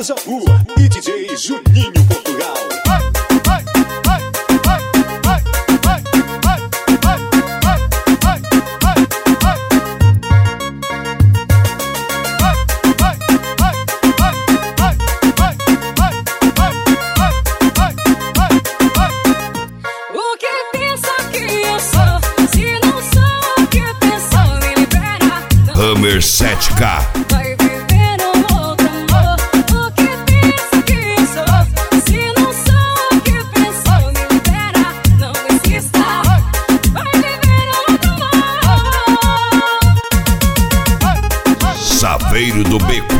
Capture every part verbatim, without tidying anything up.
Beija-Flor e D J Juninho Portugal. Hammer sete K. Vai viver um outro amor. O que pensa que eu sou? Se não sou o que pensou, me libera, não insista. Vai viver um outro amor. Saveiro do Beco.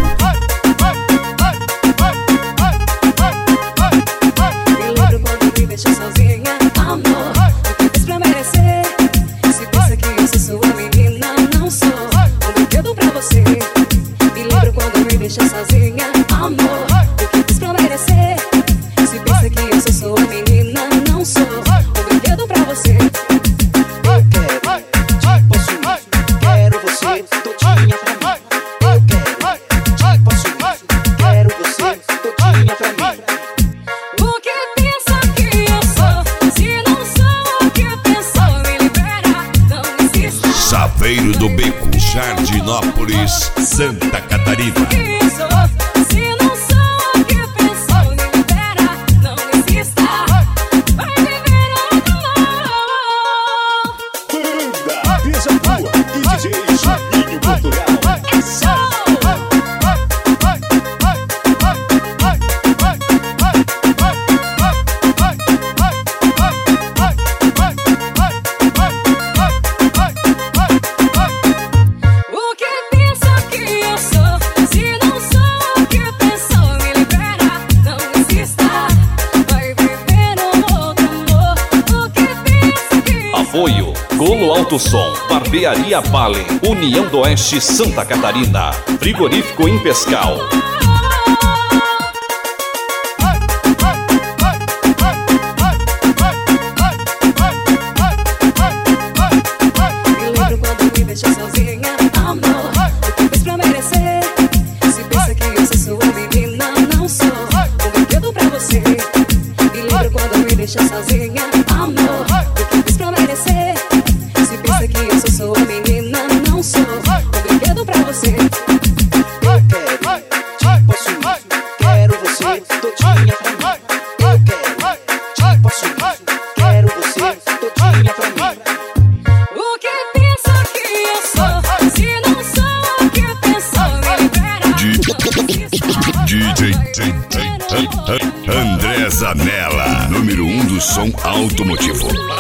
Me lembro quando me deixou sozinha, amor. O que fiz pra merecer? Se pensa que eu sou sua menina, não sou. Me lembro quando me deixa sozinha, amor. O que fiz pra merecer? Se pensa que eu sou sua menina, não sou um brinquedo pra você. Eu quero, te possuir, quero você todinha pra mim. Eu quero, te possuir, quero você todinha pra mim. O que pensa que eu sou? Se não sou o que pensou, me libera, não insista. Saveiro do Beco, Jardinópolis, Santa Catarina. Apoio Golo Alto Som, Barbearia Vale, União do Oeste, Santa Catarina, Frigorífico em Pescal. Me lembro quando me deixou sozinha, amor. O que fiz pra merecer? Se pensa que eu sou sua menina, não sou um brinquedo pra você. Me lembro quando me deixou sozinha, amor. O que fiz pra merecer? Se pensa que eu sou sua menina, não sou um brinquedo pra você. Eu quero, te possuir, quero você todinha pra mim. Eu quero, te possuir, quero você todinha pra mim. O que pensa que eu sou? Se não sou o que pensou, me libera. D J André Zanella, número um do som automotivo.